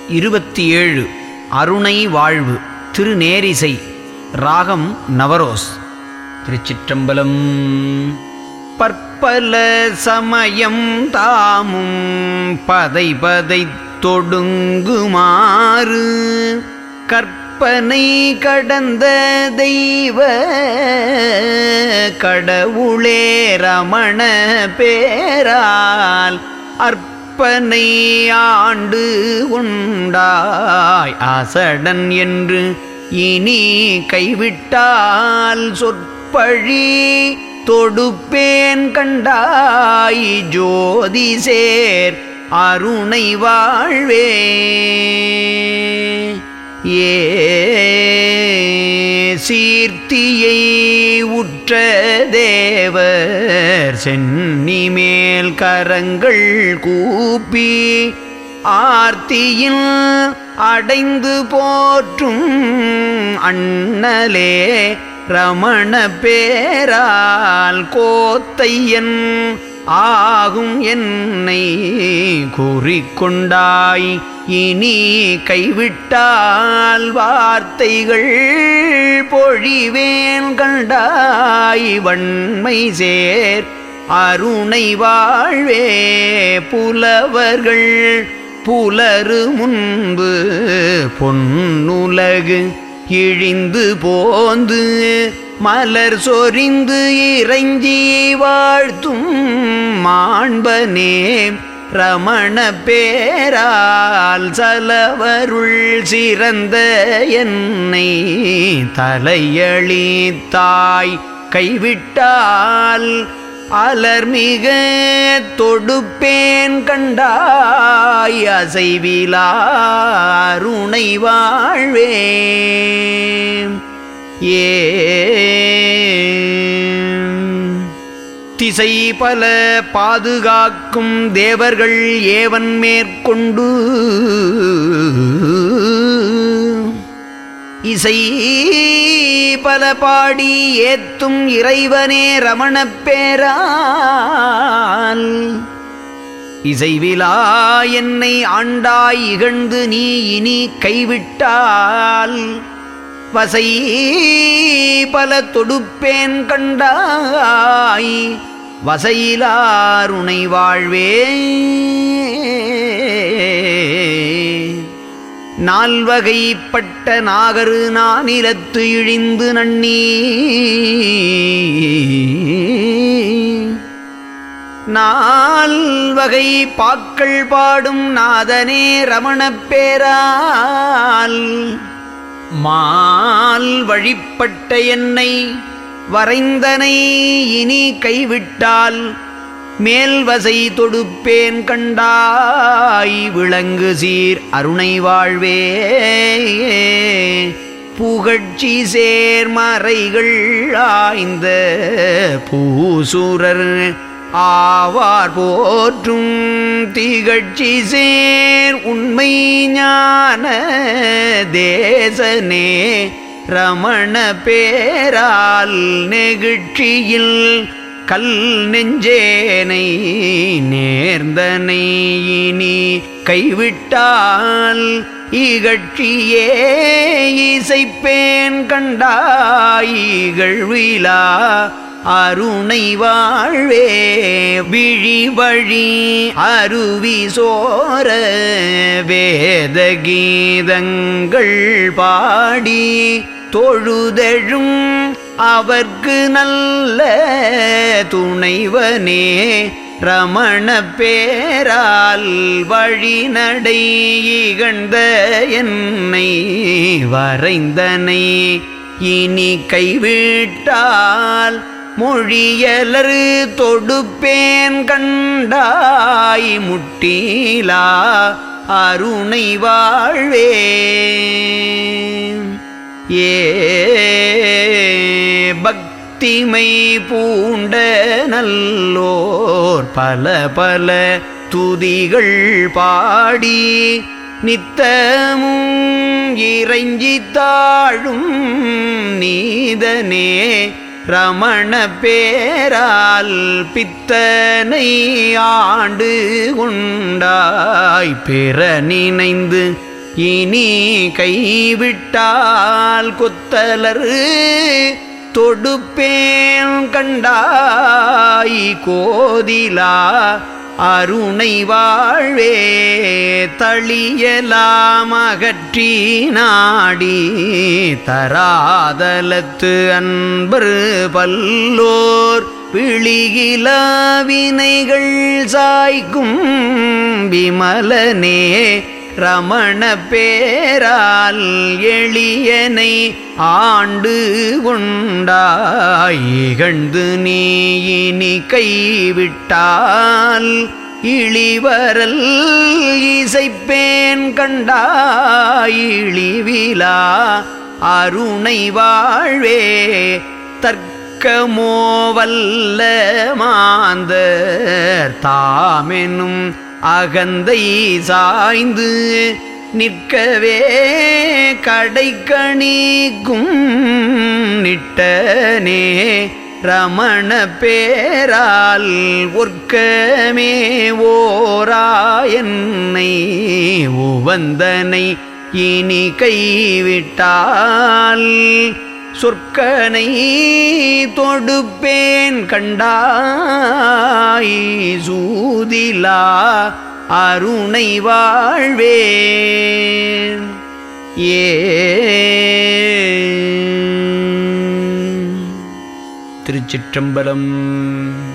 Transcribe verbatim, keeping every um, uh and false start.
இருபத்தி ஏழு. அருணை வாழ்வு. திருநேரிசை. ராகம் நவரோஸ். திருச்சிற்றம்பலம். பற்பல சமயம் தாமும் பதை பதை தொடுங்குமாறு கற்பனை கடந்த தெய்வ கடவுளே ரமண பேரால் அற்பனை ஆண்டு உண்டாய் அசடன் என்று இனி கைவிட்டால் சொற்பழி தொடுப்பேன் கண்டாய் ஜோதி சேர் அருணை வாழ்வே. ஏ சீர்த்தியை உற்ற தேவர் சென்னி மேல் கரங்கள் கூப்பி ஆர்த்தியில் அடைந்து போற்றும் அண்ணலே ரமண பேரால் கோத்தையன் ஆகும் என்னை கூறிக்கொண்டாய் இனி கைவிட்டால் வார்த்தைகள் பொழிவேன் கண்டாய் வன்மை சேர் அருணை வாழ்வே. புலவர்கள் புலரு முன்பு பொன்னுலகு இழிந்து போந்து மலர் சொரிந்து இறைஞ்சி வாழ்த்தும் மாண்பனே ரமண பேரால் சலவருள் சிறந்த என்னை தலையளித்தாய் கைவிட்டால் அலர்மிக தொடுப்பேன் கண்டாய் அசைவிலா அருணை வாழ்வே. ஏ திசை பல பாதுகாக்கும் தேவர்கள் ஏவன் மேற்கொண்டு இசை பல பாடி ஏத்தும் இறைவனே ரமண பேரால் இசைவிலா என்னை ஆண்டாய் இகழ்ந்து நீ இனி கைவிட்டால் வசை பல தொடுப்பேன் கண்டாய் வசையிலாருணை வாழ்வே. நால்வகைப்பட்ட நாகரு நானிலத்து இழிந்து நன்னி நால்வகை பாக்கள் பாடும் நாதனே ரமண பேரால் மால் வழிப்பட்ட என்னை வரைந்தனை இனி கைவிட்டால் மேல்வசை தொடுப்பேன் கண்டாய் விளங்கு சீர் அருணை வாழ்வே. புகழ்ச்சி சேர்மறைகள் ஆய்ந்த பூசுரர் ஆவார் போற்றும் திகழ்ச்சி சேர் உண்மை ஞான தேசனே ரமண பேரால் நெகிழ்ச்சியில் கல் நெஞ்சேனை நேர்ந்தனை இனி கைவிட்டால் இகழ்ச்சியே இசைப்பேன் கண்டாய் இகழ்விலா அருணை வாழ்வே. விழி வழி அருவி சோர வேத கீதங்கள் பாடி தொழுதெழும் அவர்க்கு நல்ல துணைவனே ரமண பேரால் வழிநடை இகழ்ந்த என்னை வரைந்தனை இனி கைவிட்டால் மொழியலரு தொடுப்பேன் கண்டாய் முட்டிலா அருணை வாழ்வே. ஏ பக்திமை பூண்ட நல்லோர் பல பல துதிகள் பாடி நித்தமும் இறைஞ்சி தாழும் நீதனே ரமண பேரால் பித்தனை ஆண்டு உண்டாய் பெற நினைந்து இனி கைவிட்டால் கொத்தலர் தொடுப்பேன் கண்டாய் கோதிலா அருணை வாழ்வே தளியலாம் அகற்றி நாடி தராதலத்து அன்பர் பல்லோர் பிழிகில வினைகள் சாய்க்கும் விமலனே ரமண பேரால் எளியனை ஆண்டு கொண்டாய் இகழ்ந்து நீ இனி கைவிட்டால் இழிவரல் இசைப்பேன் கண்டாய் இழிவிலா அருணை வாழ்வே தர்க்கமோ வல்ல மாந்தர் தாமெனும் அகந்தை சாய்ந்து நிற்கவே கடைக்கணிக்கும் நிட்டனே ரமண பேரால் ஒர்க்கமே ஓராயன்னை உவந்தனை இனி கைவிட்டால் சொற்கனை தொடுப்பேன் கண்டாய் சூதிலா அருணை வாழ்வே. ஏ திருச்சிற்றம்பலம்.